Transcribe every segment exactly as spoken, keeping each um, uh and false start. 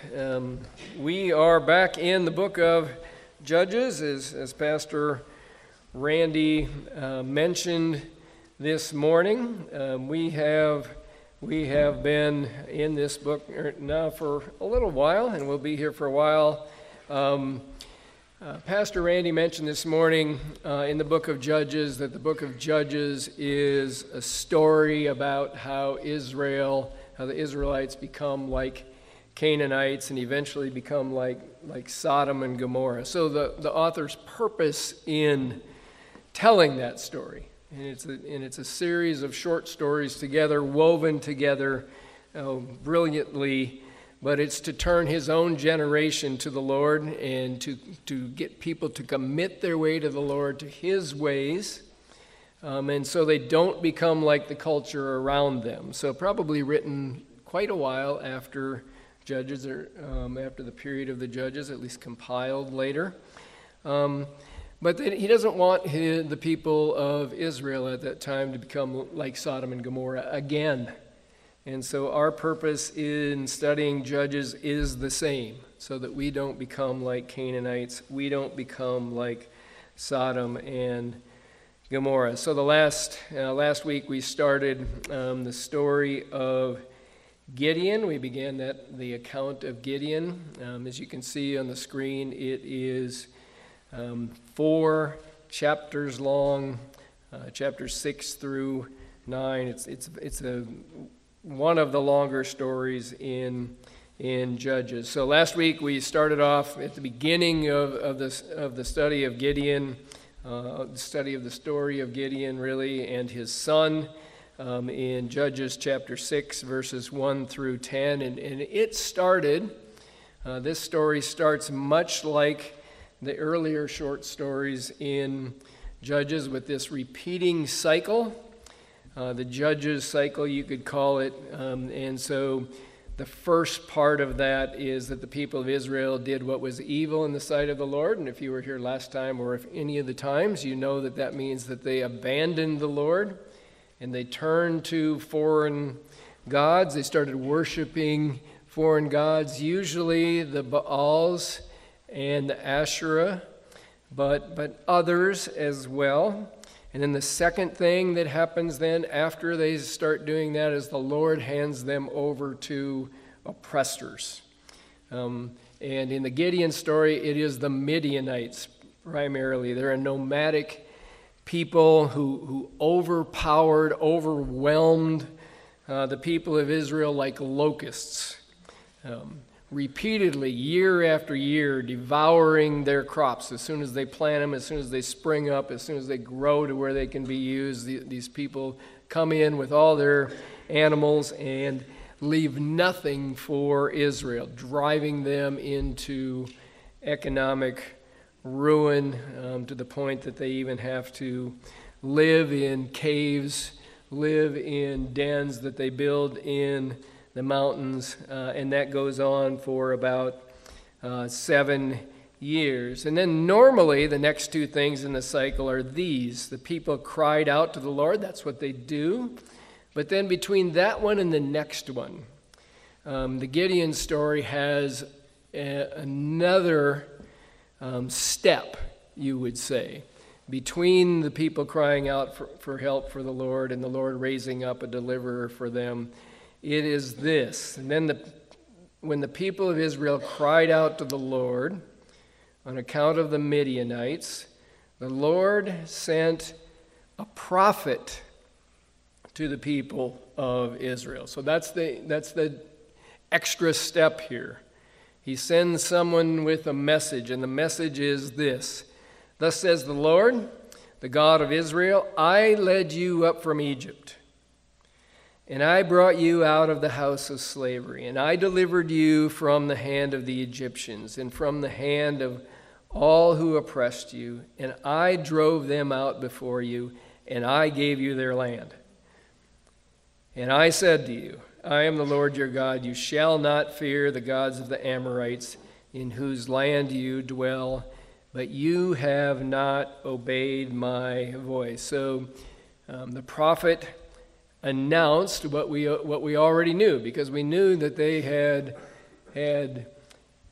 Um, we are back in the book of Judges, as, as Pastor Randy uh, mentioned this morning. Um, we have we have been in this book now for a little while, and we'll be here for a while. Um, uh, Pastor Randy mentioned this morning uh, in the book of Judges that the book of Judges is a story about how Israel, how the Israelites become like Canaanites and eventually become like, like Sodom and Gomorrah. So the, the author's purpose in telling that story, and it's a, and it's a series of short stories together, woven together uh, brilliantly, but it's to turn his own generation to the Lord and to, to get people to commit their way to the Lord, to his ways, um, and so they don't become like the culture around them. So probably written quite a while after Judges, or um, after the period of the Judges, at least compiled later. Um, but then he doesn't want his, the people of Israel at that time to become like Sodom and Gomorrah again. And so our purpose in studying Judges is the same, so that we don't become like Canaanites, we don't become like Sodom and Gomorrah. So the last uh, last week we started um, the story of Gideon. We began that the account of Gideon. Um, as you can see on the screen, it is um, four chapters long, uh, chapters six through nine. It's it's it's a one of the longer stories in in Judges. So last week we started off at the beginning of of this of the study of Gideon, uh, the study of the story of Gideon really and his son. Um, in Judges chapter six, verses one through ten. And, and it started, uh, this story starts much like the earlier short stories in Judges with this repeating cycle, uh, the Judges cycle you could call it. Um, and so the first part of that is that the people of Israel did what was evil in the sight of the Lord. And if you were here last time or if any of the times, you know that that means that they abandoned the Lord. And they turned to foreign gods. They started worshiping foreign gods, usually the Baals and the Asherah, but, but others as well. And then the second thing that happens then after they start doing that is the Lord hands them over to oppressors. Um, and in the Gideon story, it is the Midianites primarily. They're a nomadic people who, who overpowered, overwhelmed uh, the people of Israel like locusts, um, repeatedly, year after year, devouring their crops. As soon as they plant them, as soon as they spring up, as soon as they grow to where they can be used, the, these people come in with all their animals and leave nothing for Israel, driving them into economic ruin um, to the point that they even have to live in caves, live in dens that they build in the mountains, uh, and that goes on for about uh, seven years. And then normally the next two things in the cycle are these. The people cried out to the Lord, that's what they do. But then between that one and the next one, um, the Gideon story has a, another Um, step, you would say, between the people crying out for, for help for the Lord and the Lord raising up a deliverer for them. It is this. And then the, when the people of Israel cried out to the Lord on account of the Midianites, the Lord sent a prophet to the people of Israel. So that's the that's the extra step here. He sends someone with a message, and the message is this. Thus says the Lord, the God of Israel, I led you up from Egypt, and I brought you out of the house of slavery, and I delivered you from the hand of the Egyptians and from the hand of all who oppressed you, and I drove them out before you, and I gave you their land. And I said to you, I am the Lord your God. You shall not fear the gods of the Amorites in whose land you dwell, but you have not obeyed my voice. So um, the prophet announced what we what we already knew, because we knew that they had had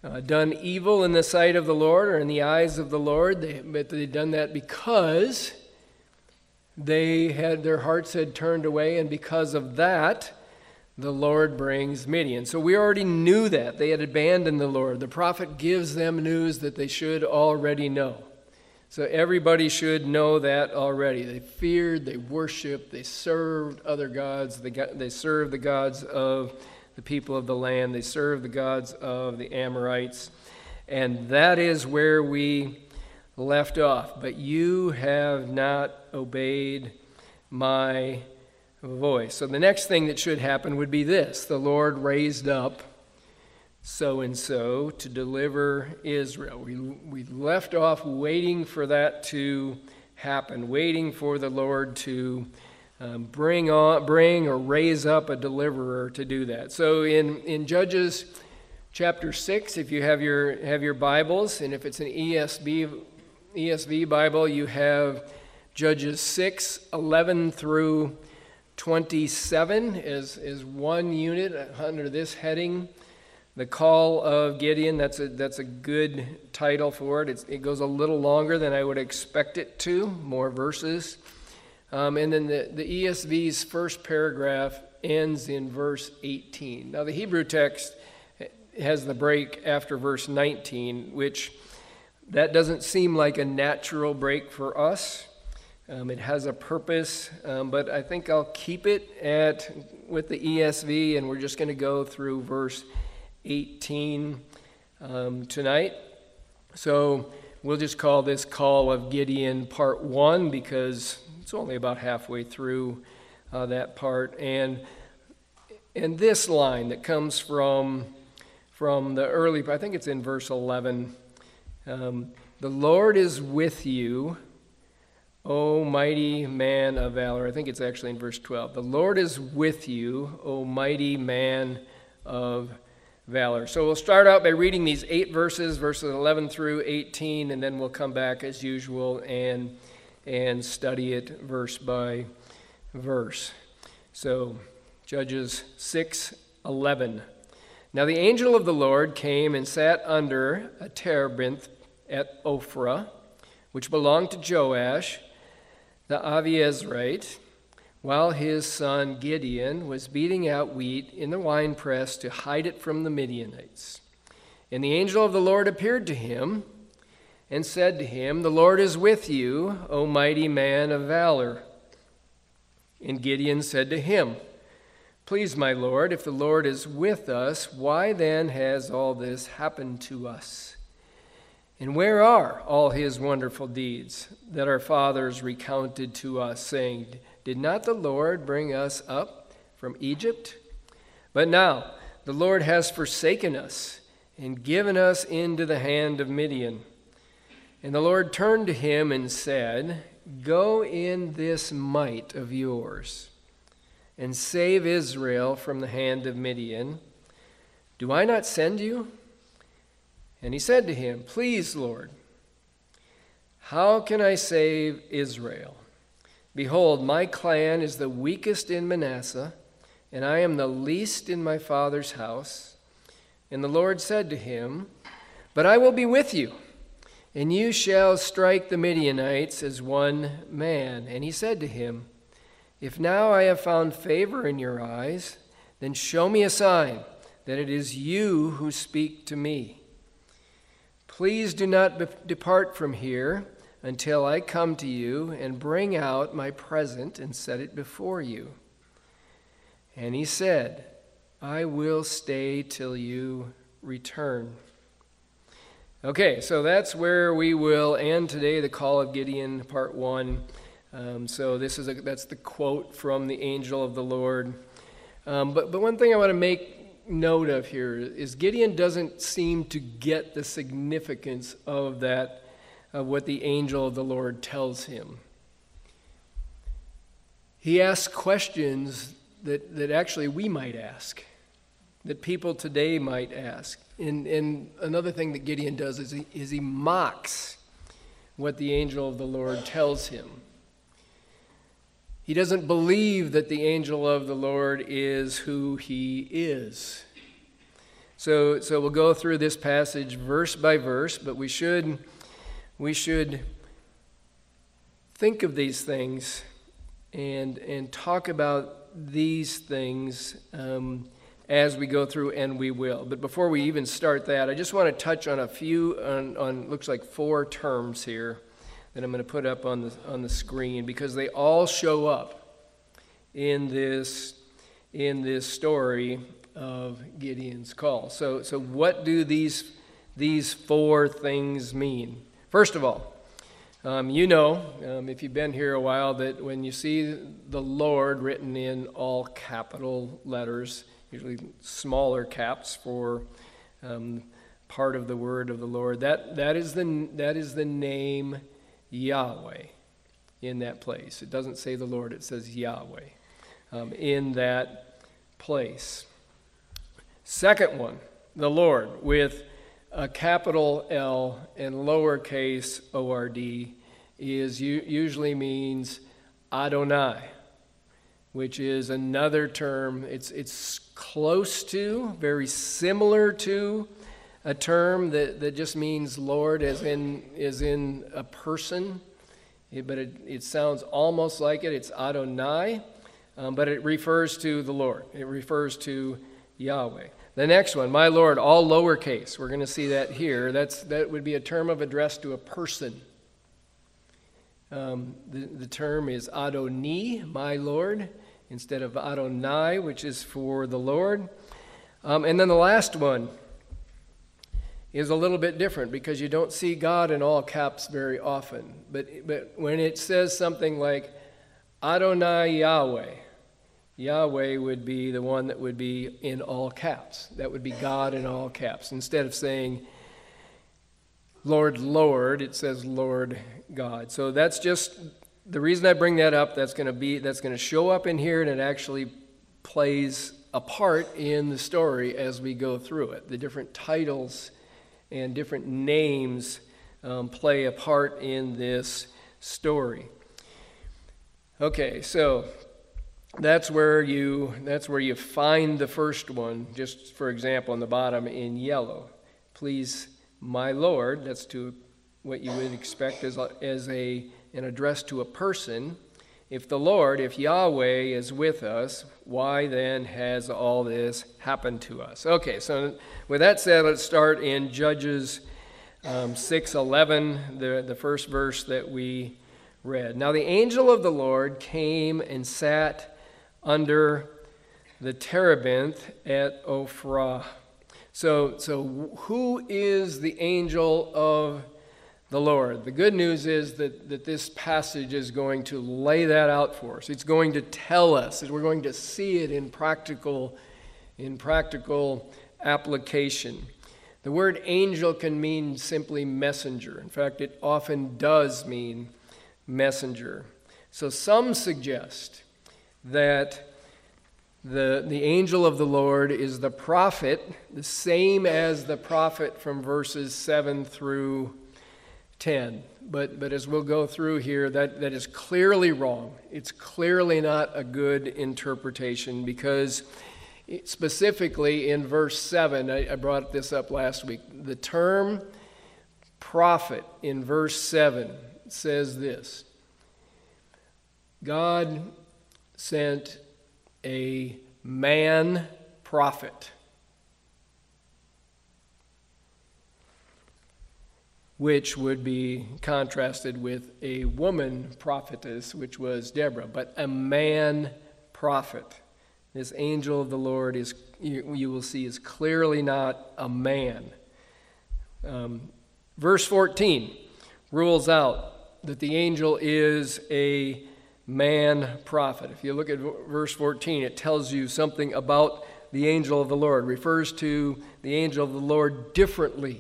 uh, done evil in the sight of the Lord or in the eyes of the Lord, they, but they'd done that because they had their hearts had turned away, and because of that, the Lord brings Midian. So we already knew that. They had abandoned the Lord. The prophet gives them news that they should already know. So everybody should know that already. They feared, they worshiped, they served other gods. They, got, they served the gods of the people of the land. They served the gods of the Amorites. And that is where we left off. But you have not obeyed my voice. So the next thing that should happen would be this. The Lord raised up so-and-so to deliver Israel. We, we left off waiting for that to happen, waiting for the Lord to um, bring on, bring or raise up a deliverer to do that. So in, in Judges chapter six, if you have your, have your Bibles, and if it's an E S V, E S V Bible, you have Judges six, eleven through twenty-seven is, is one unit under this heading. The Call of Gideon, that's a, that's a good title for it. It's, it goes a little longer than I would expect it to, more verses. Um, and then the, the E S V's first paragraph ends in verse eighteen. Now the Hebrew text has the break after verse nineteen, which that doesn't seem like a natural break for us. Um, it has a purpose, um, but I think I'll keep it at with the E S V, and we're just going to go through verse eighteen um, tonight. So we'll just call this Call of Gideon Part one because it's only about halfway through uh, that part. And and this line that comes from from the early, I think it's in verse eleven. Um, the Lord is with you, O mighty man of valor. I think it's actually in verse twelve. The Lord is with you, O mighty man of valor. So we'll start out by reading these eight verses, verses eleven through eighteen, and then we'll come back as usual and, and study it verse by verse. So Judges six eleven. Now the angel of the Lord came and sat under a terebinth at Ophrah, which belonged to Joash, the Abiezrite, while his son Gideon was beating out wheat in the winepress to hide it from the Midianites. And the angel of the Lord appeared to him and said to him, The Lord is with you, O mighty man of valor. And Gideon said to him, Please, my Lord, if the Lord is with us, why then has all this happened to us? And where are all his wonderful deeds that our fathers recounted to us, saying, Did not the Lord bring us up from Egypt? But now the Lord has forsaken us and given us into the hand of Midian. And the Lord turned to him and said, Go in this might of yours and save Israel from the hand of Midian. Do I not send you? And he said to him, Please, Lord, how can I save Israel? Behold, my clan is the weakest in Manasseh, and I am the least in my father's house. And the Lord said to him, But I will be with you, and you shall strike the Midianites as one man. And he said to him, If now I have found favor in your eyes, then show me a sign that it is you who speak to me. Please do not be- depart from here until I come to you and bring out my present and set it before you. And he said, I will stay till you return. Okay, so that's where we will end today, the Call of Gideon, part one. Um, so this is a, that's the quote from the angel of the Lord. Um, but, but one thing I want to make note of here is Gideon doesn't seem to get the significance of that, of what the angel of the Lord tells him. He asks questions that, that actually we might ask, that people today might ask. And, and another thing that Gideon does is he, is he mocks what the angel of the Lord tells him. He doesn't believe that the angel of the Lord is who he is. So, so we'll go through this passage verse by verse, but we should, we should think of these things and and talk about these things um, as we go through, and we will. But before we even start that, I just want to touch on a few, on, on looks like four terms here that I'm going to put up on the on the screen, because they all show up in this in this story of Gideon's call. So, so what do these these four things mean? First of all, um, you know, um, if you've been here a while, that when you see the Lord written in all capital letters, usually smaller caps for um, part of the word of the Lord, that that is the that is the name Yahweh in that place. It doesn't say the Lord; it says Yahweh um, in that place. Second one, the Lord, with a capital L and lowercase O R D, is usually means Adonai, which is another term. It's it's close to, very similar to, a term that, that just means Lord, as in is in a person, it, but it, it sounds almost like it. It's Adonai, um, but it refers to the Lord. It refers to Yahweh. The next one, my Lord, all lowercase. We're going to see that here. That's that would be a term of address to a person. Um, the, the term is Adoni, my Lord, instead of Adonai, which is for the Lord. Um, and then the last one is a little bit different, because you don't see God in all caps very often. But but when it says something like Adonai Yahweh, Yahweh would be the one that would be in all caps. That would be God in all caps. Instead of saying Lord, Lord, it says Lord God. So that's just the reason I bring that up. That's going to be that's going to show up in here, and it actually plays a part in the story as we go through it. The different titles and different names um, play a part in this story. Okay, so That's where you that's where you find the first one, just for example, on the bottom in yellow. Please, my Lord, that's to what you would expect as a, as a an address to a person. If the Lord, if Yahweh is with us, why then has all this happened to us? Okay, so with that said, let's start in Judges um, six eleven, the, the first verse that we read. Now the angel of the Lord came and sat under the terebinth at Ophrah. So, so who is the angel of the Lord? The good news is that, that this passage is going to lay that out for us. It's going to tell us, we're going to see it in practical, in practical application. The word angel can mean simply messenger. In fact, it often does mean messenger. So some suggest that the, the angel of the Lord is the prophet, the same as the prophet from verses seven through ten. But, but as we'll go through here, that, that is clearly wrong. It's clearly not a good interpretation, because it, specifically in verse seven, I, I brought this up last week, the term prophet in verse seven says this: God sent a man prophet, which would be contrasted with a woman prophetess, which was Deborah, but a man prophet. This angel of the Lord is, you, you will see, is clearly not a man. Um, verse fourteen rules out that the angel is a man prophet. If you look at verse fourteen, it tells you something about the angel of the Lord, it refers to the angel of the Lord differently.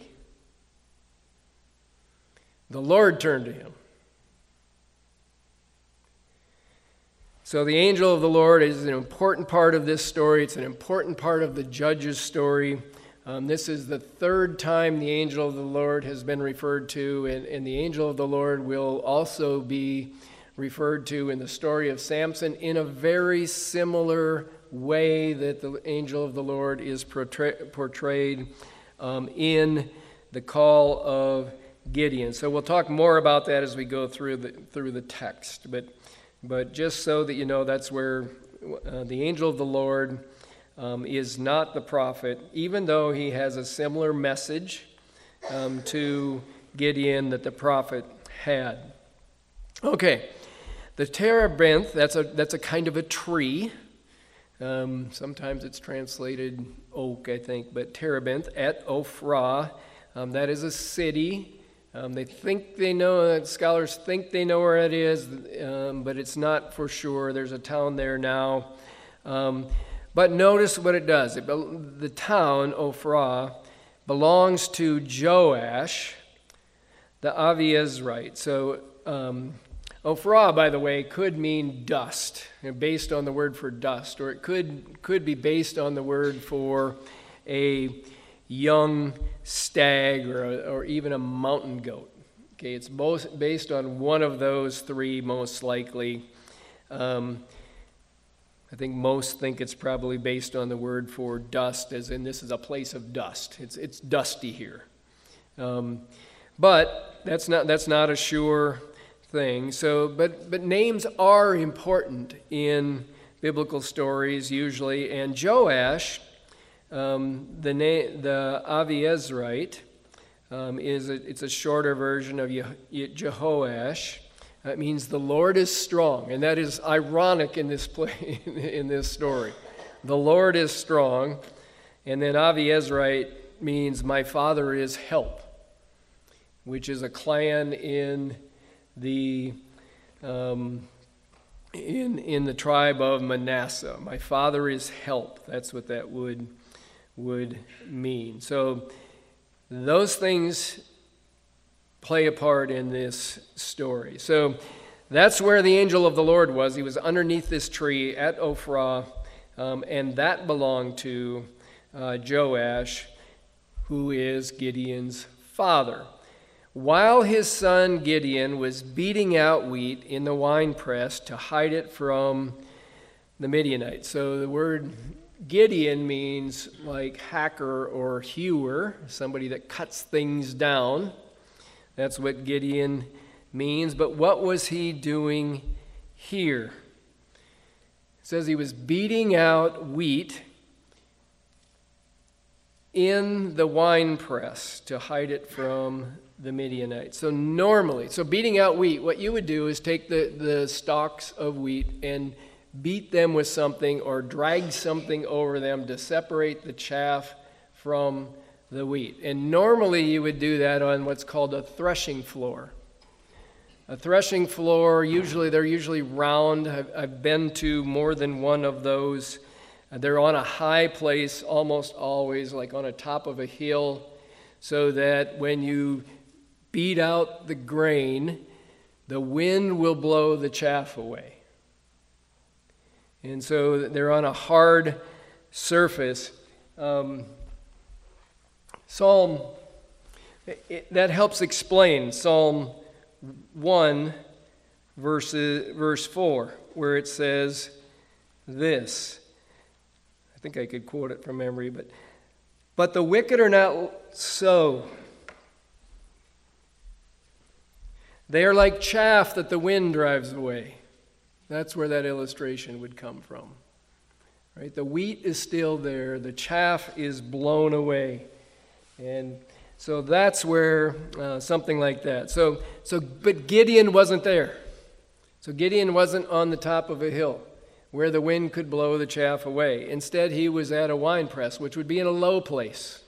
The Lord turned to him. So the angel of the Lord is an important part of this story. It's an important part of the Judges story. Um, this is the third time the angel of the Lord has been referred to, and, and the angel of the Lord will also be referred to in the story of Samson in a very similar way that the angel of the Lord is portray- portrayed um, in the call of Gideon. So we'll talk more about that as we go through the through the text. But but just so that you know, that's where uh, the angel of the Lord um, is not the prophet, even though he has a similar message um, to Gideon that the prophet had. Okay, the terebinth, that's a that's a kind of a tree. Um, sometimes it's translated oak, I think, but terebinth at Ophrah, um, that is a city. Um, they think they know, scholars think they know where it is, um, but it's not for sure. There's a town there now. Um, but notice what it does. It, the town, Ophrah, belongs to Joash, the Abiezrite. So um, Ophrah, by the way, could mean dust, you know, based on the word for dust, or it could could be based on the word for a young stag or, a, or even a mountain goat. Okay, it's both based on one of those three most likely. Um, I think most think it's probably based on the word for dust, as in this is a place of dust. It's it's dusty here. Um, but that's not that's not a sure thing. So, but but names are important in biblical stories usually, and Joash, um, the na- the Abiezrite, um, is a, it's a shorter version of Je- Jehoash. That means the Lord is strong, and that is ironic in this play, in this story. The Lord is strong, and then Abiezrite means my father is help, which is a clan in the um, in in the tribe of Manasseh. My father is help. That's what that would would mean. So those things play a part in this story. So that's where the angel of the Lord was. He was underneath this tree at Ophrah, um, and that belonged to uh, Joash, who is Gideon's father. While his son Gideon was beating out wheat in the winepress to hide it from the Midianites. So the word Gideon means like hacker or hewer, somebody that cuts things down. That's what Gideon means. But what was he doing here? It says he was beating out wheat in the winepress to hide it from the Midianites. So normally, so beating out wheat, what you would do is take the, the stalks of wheat and beat them with something or drag something over them to separate the chaff from the wheat. And normally you would do that on what's called a threshing floor. A threshing floor, usually they're usually round. I've, I've been to more than one of those. They're on a high place almost always, like on a top of a hill, so that when you beat out the grain, the wind will blow the chaff away. And so they're on a hard surface. Um, Psalm, it, that helps explain Psalm one, verse, verse four, where it says this. I think I could quote it from memory, but, but the wicked are not so. They are like chaff that the wind drives away. That's where that illustration would come from. Right? The wheat is still there. The chaff is blown away. And so that's where uh, something like that. So, so, but Gideon wasn't there. So Gideon wasn't on the top of a hill where the wind could blow the chaff away. Instead, he was at a winepress, which would be in a low place.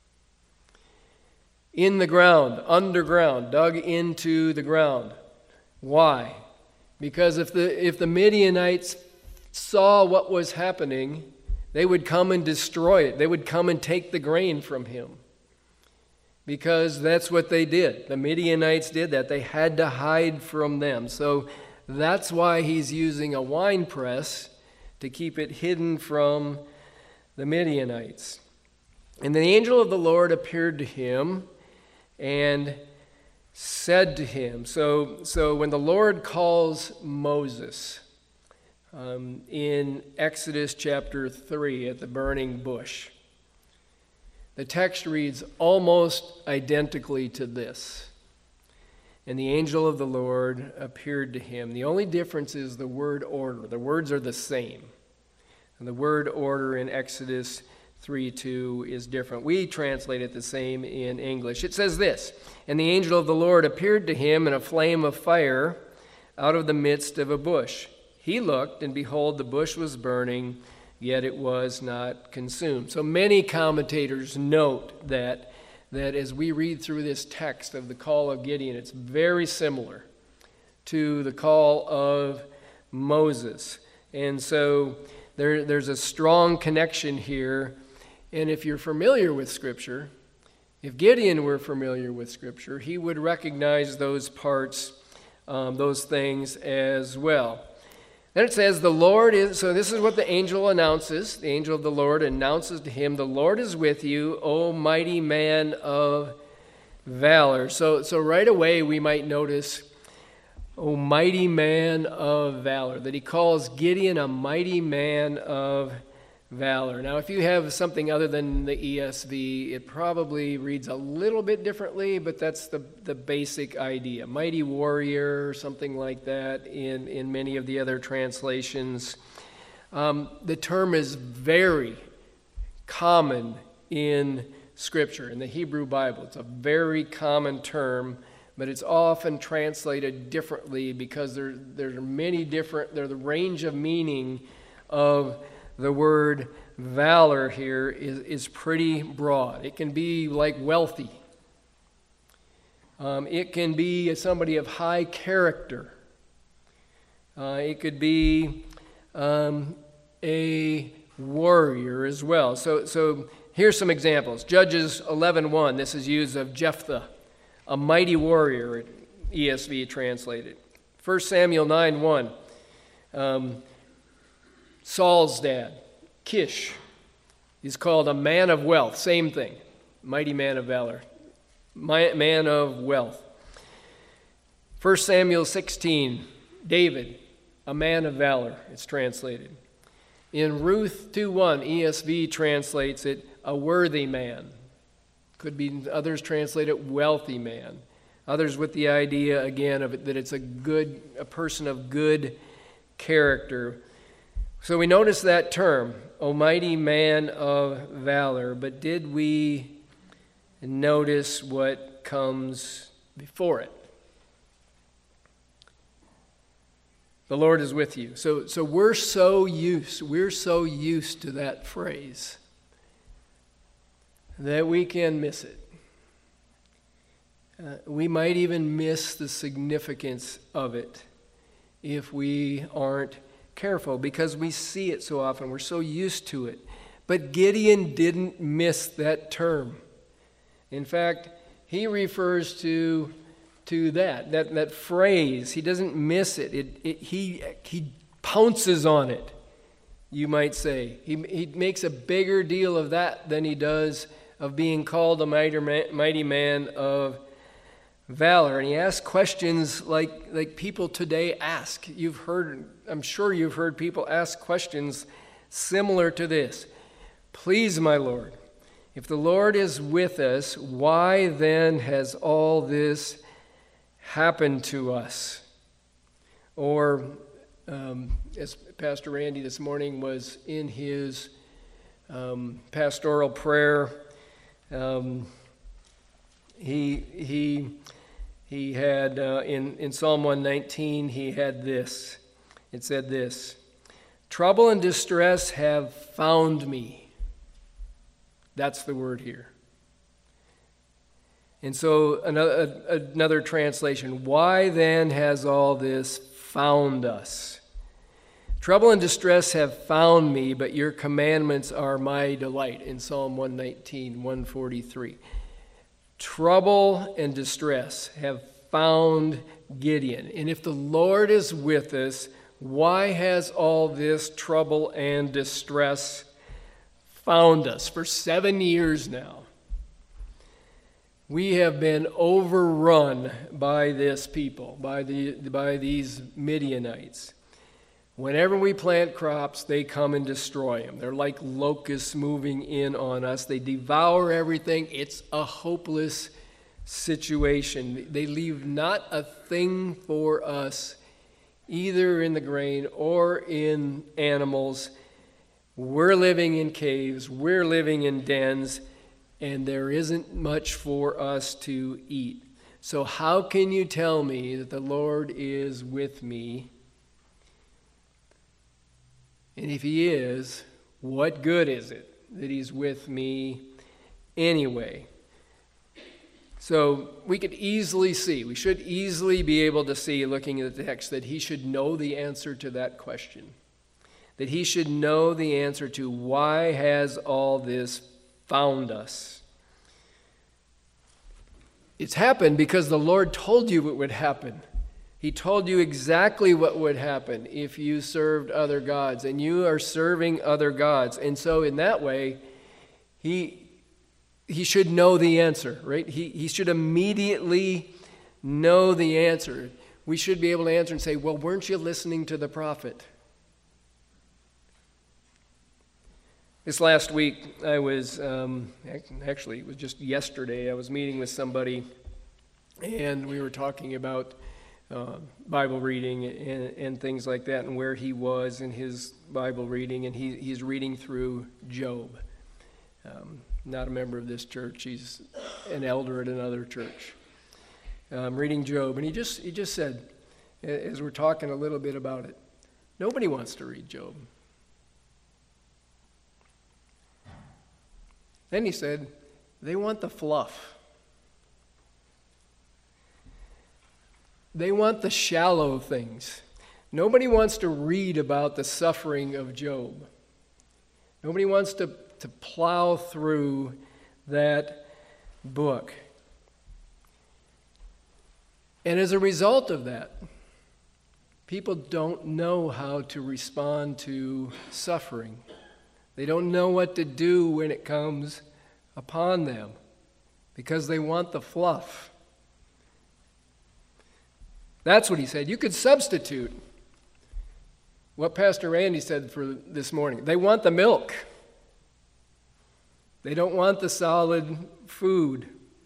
In the ground, underground, dug into the ground. Why? Because if the if the Midianites saw what was happening, they would come and destroy it. They would come and take the grain from him. Because that's what they did. The Midianites did that. They had to hide from them. So that's why he's using a wine press to keep it hidden from the Midianites. And the angel of the Lord appeared to him and said to him, so, so when the Lord calls Moses, um, in Exodus chapter three at the burning bush. The text reads almost identically to this. And the angel of the Lord appeared to him. The only difference is the word order. The words are the same. And the word order in Exodus three two is different. We translate it the same in English. It says this, "And the angel of the Lord appeared to him in a flame of fire out of the midst of a bush. He looked, and behold, the bush was burning, yet it was not consumed." So many commentators note that that as we read through this text of the call of Gideon, it's very similar to the call of Moses. And so there, there's a strong connection here. And if you're familiar with Scripture, if Gideon were familiar with Scripture, he would recognize those parts, um, those things as well. Then it says, the Lord is, so this is what the angel announces. The angel of the Lord announces to him, "The Lord is with you, O mighty man of valor." So, so right away we might notice, "O mighty man of valor," that he calls Gideon a mighty man of valor. Now, if you have something other than the E S V, it probably reads a little bit differently, but that's the, the basic idea. Mighty warrior, or something like that in, in many of the other translations. Um, the term is very common in Scripture, in the Hebrew Bible. It's a very common term, but it's often translated differently because there, there are many different, there's the range of meaning of the word valor here is, is pretty broad. It can be like wealthy. Um, it can be somebody of high character. Uh, it could be um, a warrior as well. So, so here's some examples. Judges eleven one, this is used of Jephthah, a mighty warrior, E S V translated. First Samuel nine one, um, Saul's dad, Kish, is called a man of wealth. Same thing. Mighty man of valor. Man of wealth. First Samuel sixteen, David, a man of valor, it's translated. In Ruth two one, E S V translates it, a worthy man. Could be, others translate it wealthy man. Others with the idea, again, of it, that it's a good, a person of good character. So we notice that term, O mighty man of valor, but did we notice what comes before it? The Lord is with you. So, so we're so used, we're so used to that phrase that we can miss it. Uh, we might even miss the significance of it if we aren't careful, because we see it so often. We're so used to it. But Gideon didn't miss that term. In fact, he refers to, to that, that, that phrase. He doesn't miss it. It, it. He, he pounces on it, you might say. He, he makes a bigger deal of that than he does of being called a mighty man, mighty man of valor. And he asks questions like, like people today ask. You've heard, I'm sure you've heard people ask questions similar to this. Please, my Lord, if the Lord is with us, why then has all this happened to us? Or, um, as Pastor Randy this morning was in his um, pastoral prayer, um, he he he had uh, in in Psalm one nineteen he had this. It said this: "Trouble and distress have found me." That's the word here. And so another, another translation, why then has all this found us? Trouble and distress have found me, but your commandments are my delight, in Psalm one nineteen, one forty-three. Trouble and distress have found Gideon. And if the Lord is with us, why has all this trouble and distress found us? For seven years now, we have been overrun by this people, by the by these Midianites. Whenever we plant crops, they come and destroy them. They're like locusts moving in on us. They devour everything. It's a hopeless situation. They leave not a thing for us, either in the grain or in animals. We're living in caves. We're living in dens, and there isn't much for us to eat. So how can you tell me that the Lord is with me? And if he is, what good is it that he's with me anyway? So we could easily see, we should easily be able to see, looking at the text, that he should know the answer to that question. That he should know the answer to why has all this found us. It's happened because the Lord told you it would happen. He told you exactly what would happen if you served other gods, and you are serving other gods. And so in that way, he, he should know the answer, right? He, he should immediately know the answer. We should be able to answer and say, well, weren't you listening to the prophet? This last week, I was, um, actually, it was just yesterday, I was meeting with somebody, and we were talking about Uh, Bible reading and, and things like that, and where he was in his Bible reading, and he, he's reading through Job. Um, not a member of this church; he's an elder at another church. Um, reading Job, and he just he just said, as we're talking a little bit about it, nobody wants to read Job. Then he said, they want the fluff. They want the shallow things. Nobody wants to read about the suffering of Job. Nobody wants to, to plow through that book. And as a result of that, people don't know how to respond to suffering. They don't know what to do when it comes upon them because they want the fluff. That's what he said. You could substitute what Pastor Randy said for this morning. They want the milk. They don't want the solid food.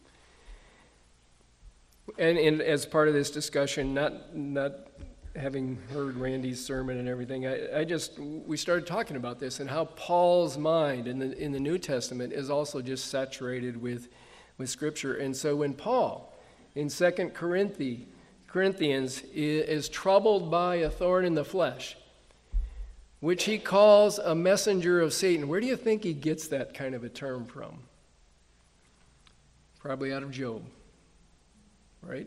And, and as part of this discussion, not not having heard Randy's sermon and everything, I, I just we started talking about this and how Paul's mind in the in the New Testament is also just saturated with with Scripture. And so when Paul in Second Corinthians Corinthians is troubled by a thorn in the flesh, which he calls a messenger of Satan. Where do you think he gets that kind of a term from? Probably out of Job, right?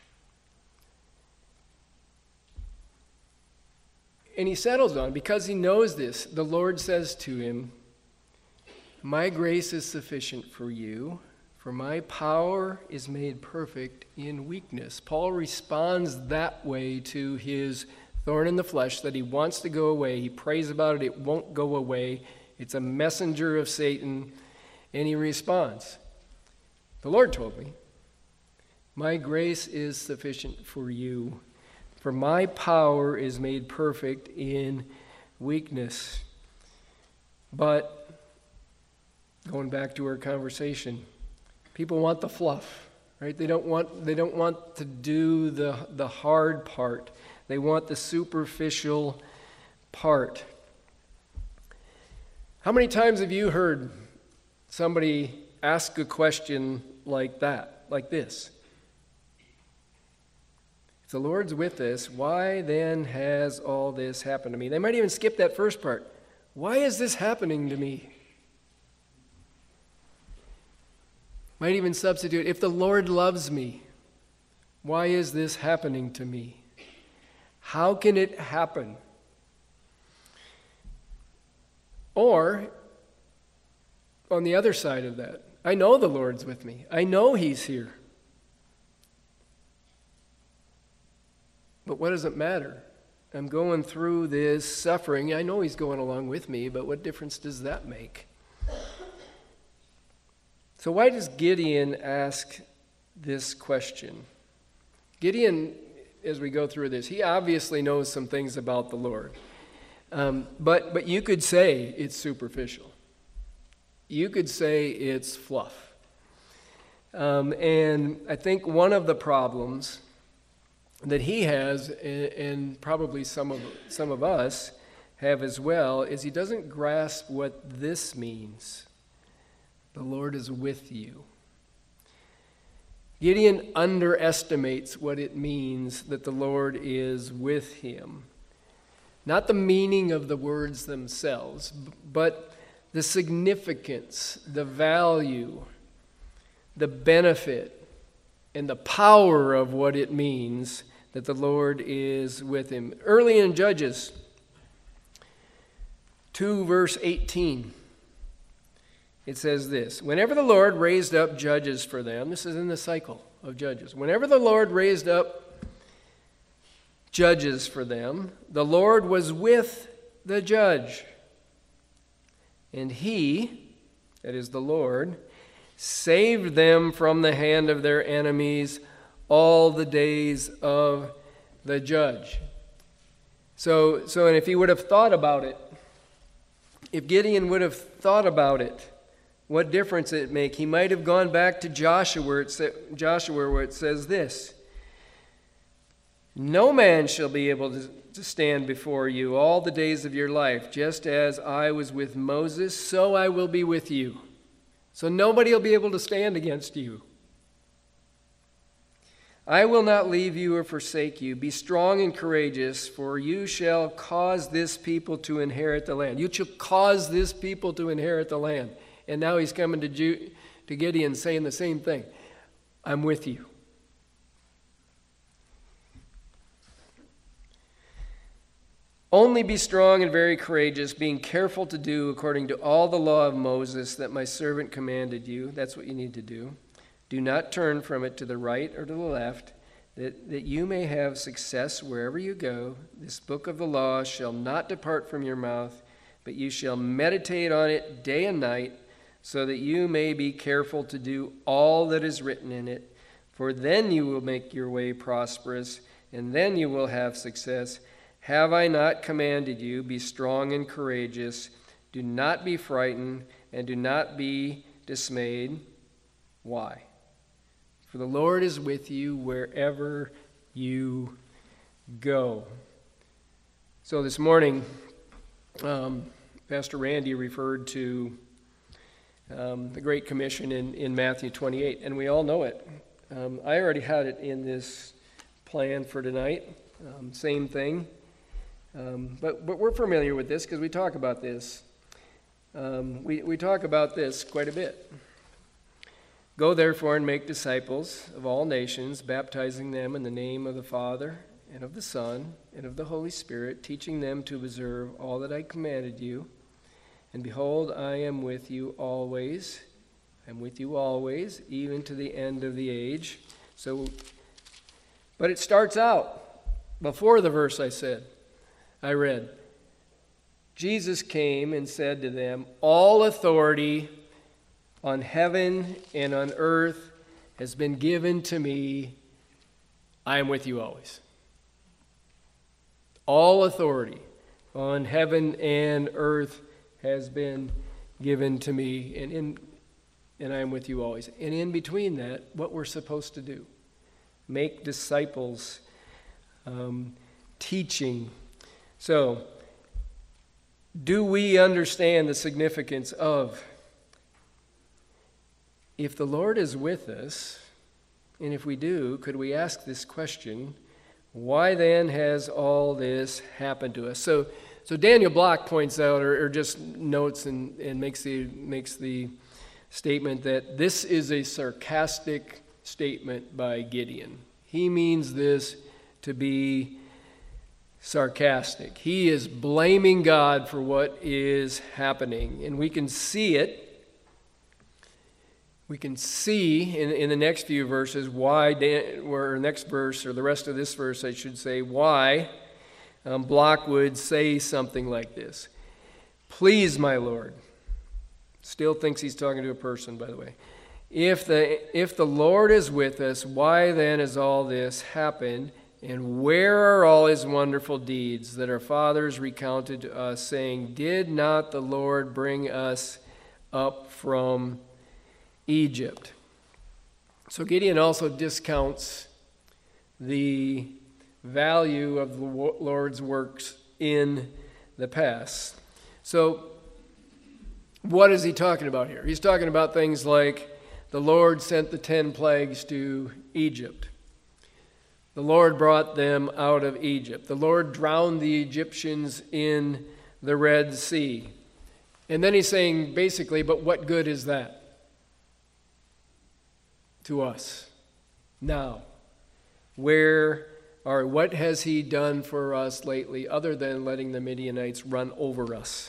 And he settles on, because he knows this, the Lord says to him, my grace is sufficient for you, for my power is made perfect in weakness. Paul responds that way to his thorn in the flesh, that he wants to go away. He prays about it. It won't go away. It's a messenger of Satan. And he responds, the Lord told me, my grace is sufficient for you, for my power is made perfect in weakness. But going back to our conversation, people want the fluff, right? They don't want they don't want to do the the hard part. They want the superficial part. How many times have you heard somebody ask a question like that, like this? If the Lord's with us, why then has all this happened to me? They might even skip that first part. Why is this happening to me? Might even substitute, if the Lord loves me, why is this happening to me? How can it happen? Or, on the other side of that, I know the Lord's with me. I know He's here. But what does it matter? I'm going through this suffering. I know He's going along with me, but what difference does that make? So why does Gideon ask this question? Gideon, as we go through this, he obviously knows some things about the Lord. Um, but, but you could say it's superficial. You could say it's fluff. Um, and I think one of the problems that he has, and, and probably some of some of us have as well, is he doesn't grasp what this means. The Lord is with you. Gideon underestimates what it means that the Lord is with him. Not the meaning of the words themselves, but the significance, the value, the benefit, and the power of what it means that the Lord is with him. Early in Judges two, verse eighteen, it says this: whenever the Lord raised up judges for them, this is in the cycle of Judges, whenever the Lord raised up judges for them, the Lord was with the judge, and he, that is the Lord, saved them from the hand of their enemies all the days of the judge. So, so and if he would have thought about it, if Gideon would have thought about it, what difference it make? He might have gone back to Joshua where it, sa- Joshua where it says this: no man shall be able to, to stand before you all the days of your life. Just as I was with Moses, so I will be with you. So nobody will be able to stand against you. I will not leave you or forsake you. Be strong and courageous, for you shall cause this people to inherit the land. You shall cause this people to inherit the land. And now he's coming to, Ju- to Gideon saying the same thing. I'm with you. Only be strong and very courageous, being careful to do according to all the law of Moses that my servant commanded you. That's what you need to do. Do not turn from it to the right or to the left, that, that you may have success wherever you go. This book of the law shall not depart from your mouth, but you shall meditate on it day and night, so that you may be careful to do all that is written in it. For then you will make your way prosperous, and then you will have success. Have I not commanded you? Be strong and courageous. Do not be frightened, and do not be dismayed. Why? For the Lord is with you wherever you go. So this morning, um, Pastor Randy referred to um, the Great Commission in, in Matthew twenty-eight, and we all know it. Um, I already had it in this plan for tonight. Um, same thing. Um, but, but we're familiar with this because we talk about this. Um, we, we talk about this quite a bit. Go therefore and make disciples of all nations, baptizing them in the name of the Father and of the Son and of the Holy Spirit, teaching them to observe all that I commanded you. And behold, I am with you always. I am with you always, even to the end of the age. So, but it starts out before the verse I said, I read. Jesus came and said to them, all authority on heaven and on earth has been given to me. I am with you always. All authority on heaven and earth has been given to me, and in and I am with you always. And in between that, what we're supposed to do: make disciples, um, teaching. So, do we understand the significance of, if the Lord is with us, and if we do, could we ask this question: why then has all this happened to us? So, so Daniel Block points out, or, or just notes and, and makes the makes the statement that this is a sarcastic statement by Gideon. He means this to be sarcastic. He is blaming God for what is happening, and we can see it. We can see in, in the next few verses why, Dan, or next verse, or the rest of this verse, I should say, why um, Block would say something like this. Please, my Lord. Still thinks he's talking to a person, by the way. If the, if the Lord is with us, why then has all this happened? And where are all his wonderful deeds that our fathers recounted to us, saying, did not the Lord bring us up from Egypt? So Gideon also discounts the value of the Lord's works in the past. So what is he talking about here? He's talking about things like the Lord sent the ten plagues to Egypt. The Lord brought them out of Egypt. The Lord drowned the Egyptians in the Red Sea. And then he's saying basically, but what good is that to us now? Where or what has he done for us lately other than letting the Midianites run over us?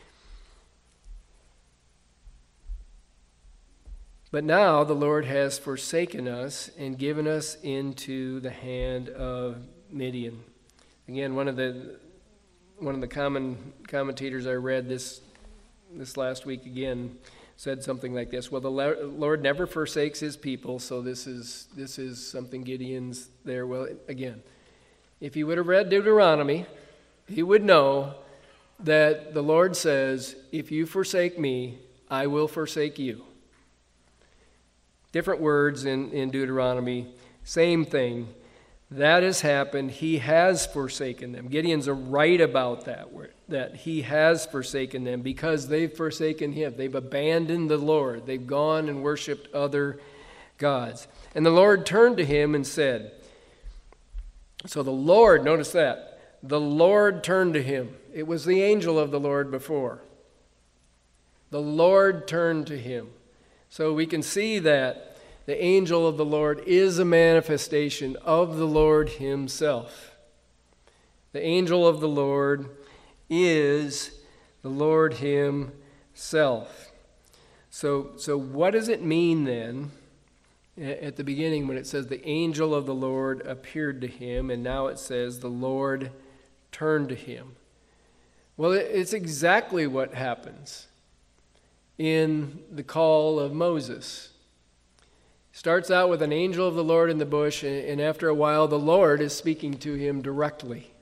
But now the Lord has forsaken us and given us into the hand of Midian. Again, one of the one of the common commentators I read this this last week again said something like this: well, the Lord never forsakes his people, so this is this is something Gideon's there. Well, again, if he would have read Deuteronomy, he would know that the Lord says, if you forsake me, I will forsake you. Different words in, in Deuteronomy, same thing. That has happened. He has forsaken them. Gideon's right about that, that he has forsaken them because they've forsaken him. They've abandoned the Lord. They've gone and worshiped other gods. And the Lord turned to him and said, so the Lord, notice that, the Lord turned to him. It was the angel of the Lord before. The Lord turned to him. So we can see that the angel of the Lord is a manifestation of the Lord himself. The angel of the Lord is the Lord himself. So, so what does it mean then at the beginning when it says the angel of the Lord appeared to him, and now it says the Lord turned to him? Well, it's exactly what happens in the call of Moses. Starts out with an angel of the Lord in the bush, and after a while the Lord is speaking to him directly.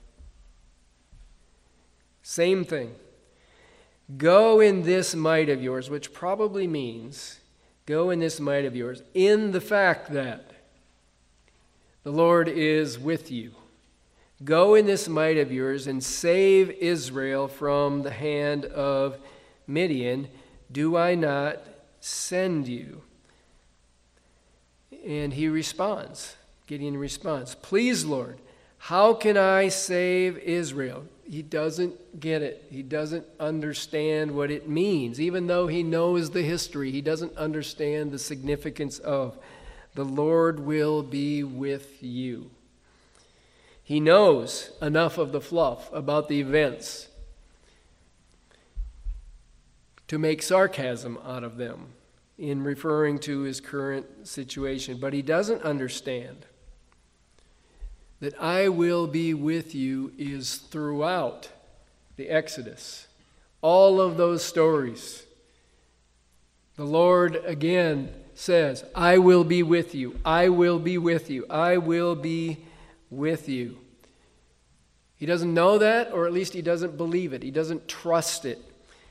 Same thing. Go in this might of yours, which probably means go in this might of yours in the fact that the Lord is with you. Go in this might of yours and save Israel from the hand of Midian. Do I not send you? And he responds, Gideon responds, please, Lord, how can I save Israel? He doesn't get it. He doesn't understand what it means. Even though he knows the history, he doesn't understand the significance of the Lord will be with you. He knows enough of the fluff about the events to make sarcasm out of them in referring to his current situation. But he doesn't understand that I will be with you is throughout the Exodus. All of those stories. The Lord again says, I will be with you. I will be with you. I will be with you. He doesn't know that, or at least he doesn't believe it. He doesn't trust it.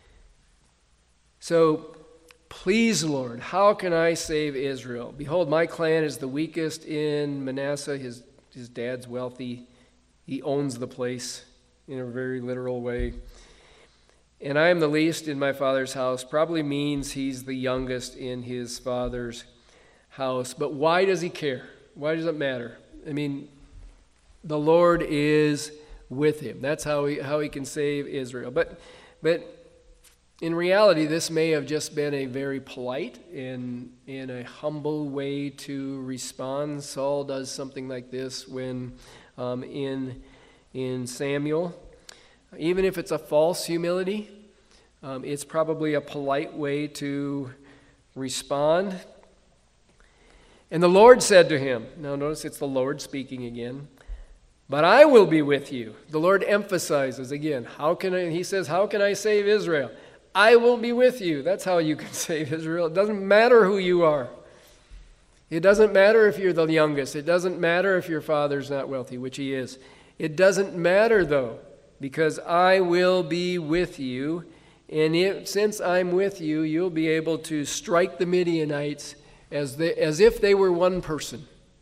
So, please, Lord, how can I save Israel? Behold, my clan is the weakest in Manasseh. His, his dad's wealthy. He owns the place in a very literal way. And I am the least in my father's house. Probably means he's the youngest in his father's house. But why does he care? Why does it matter? I mean, the Lord is with him. That's how he, how he can save Israel. But, but in reality, this may have just been a very polite and in a humble way to respond. Saul does something like this when um, in in Samuel. Even if it's a false humility, um, it's probably a polite way to respond. And the Lord said to him, now notice it's the Lord speaking again, but I will be with you. The Lord emphasizes again, how can I, he says, how can I save Israel? I will be with you. That's how you can save Israel. It doesn't matter who you are. It doesn't matter if you're the youngest. It doesn't matter if your father's not wealthy, which he is. It doesn't matter, though, because I will be with you. And if, since I'm with you, you'll be able to strike the Midianites as, they, as if they were one person.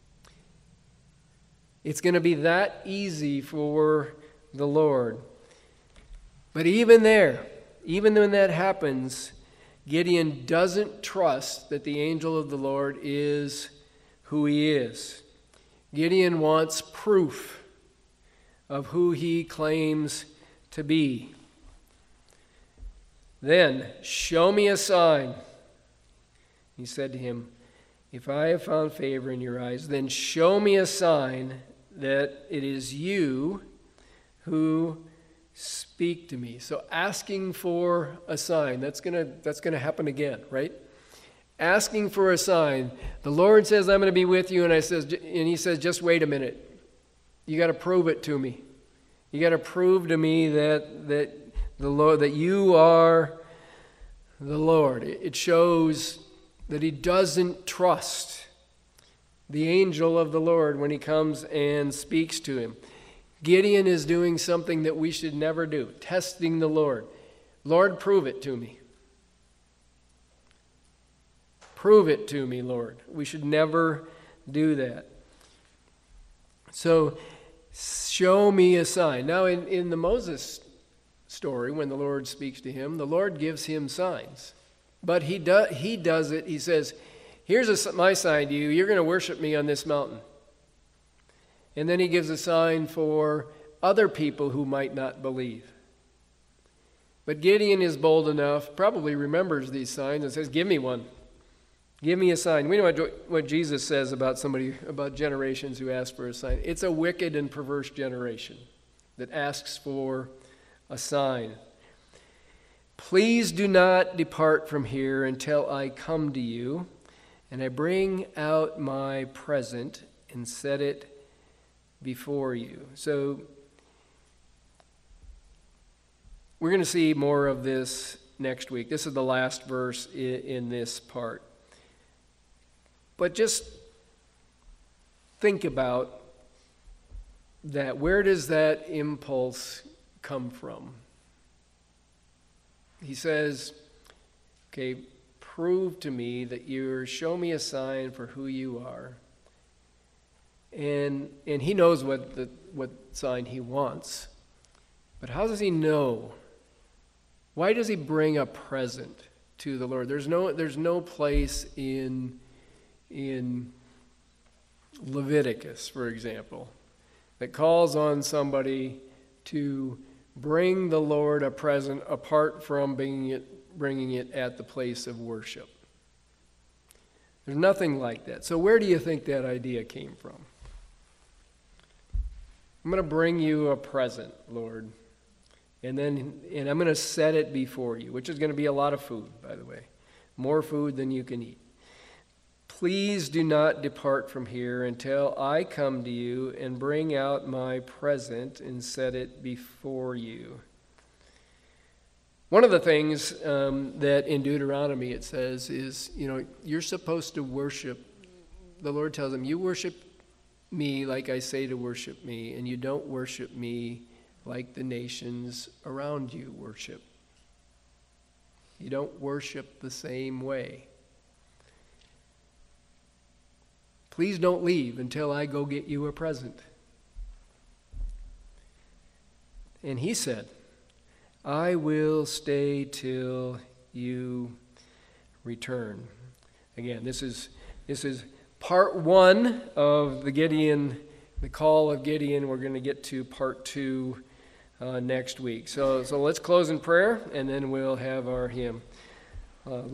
It's going to be that easy for the Lord. But even there, even when that happens, Gideon doesn't trust that the angel of the Lord is who he is. Gideon wants proof of who he claims to be. Then, show me a sign. He said to him, if I have found favor in your eyes, then show me a sign that it is you who speak to me. So asking for a sign, that's gonna that's gonna happen again, right? Asking for a sign. The Lord says, I'm gonna be with you, and I says, and he says, just wait a minute. You gotta prove it to me. You gotta prove to me that that the Lord that you are the Lord. It shows that he doesn't trust the angel of the Lord when he comes and speaks to him. Gideon is doing something that we should never do, testing the Lord. Lord, prove it to me. Prove it to me, Lord. We should never do that. So, show me a sign. Now, in, in the Moses story, when the Lord speaks to him, the Lord gives him signs. But he, do, he does it, he says, here's a, my sign to you. You're going to worship me on this mountain. And then he gives a sign for other people who might not believe. But Gideon is bold enough, probably remembers these signs, and says, give me one. Give me a sign. We know what, what Jesus says about somebody, about generations who ask for a sign. It's a wicked and perverse generation that asks for a sign. Please do not depart from here until I come to you, and I bring out my present and set it before you. So we're going to see more of this next week. This is the last verse in, in this part. But just think about that. Where does that impulse come from? He says, okay, prove to me that you're, show me a sign for who you are. And and he knows what the what sign he wants. But how does he know? Why does he bring a present to the Lord? There's no there's no place in in Leviticus, for example, that calls on somebody to bring the Lord a present apart from bringing it, bringing it at the place of worship. There's nothing like that. So where do you think that idea came from? I'm going to bring you a present, Lord, and then and I'm going to set it before you, which is going to be a lot of food, by the way, more food than you can eat. Please do not depart from here until I come to you and bring out my present and set it before you. One of the things um, that in Deuteronomy it says is, you know, you're supposed to worship. The Lord tells them, you worship me like I say to worship me, and you don't worship me like the nations around you worship. You don't worship the same way. Please don't leave until I go get you a present. And he said, I will stay till you return. Again, this is this is part one of the Gideon, the call of Gideon. We're going to get to part two uh, next week. So, so let's close in prayer, and then we'll have our hymn. Uh,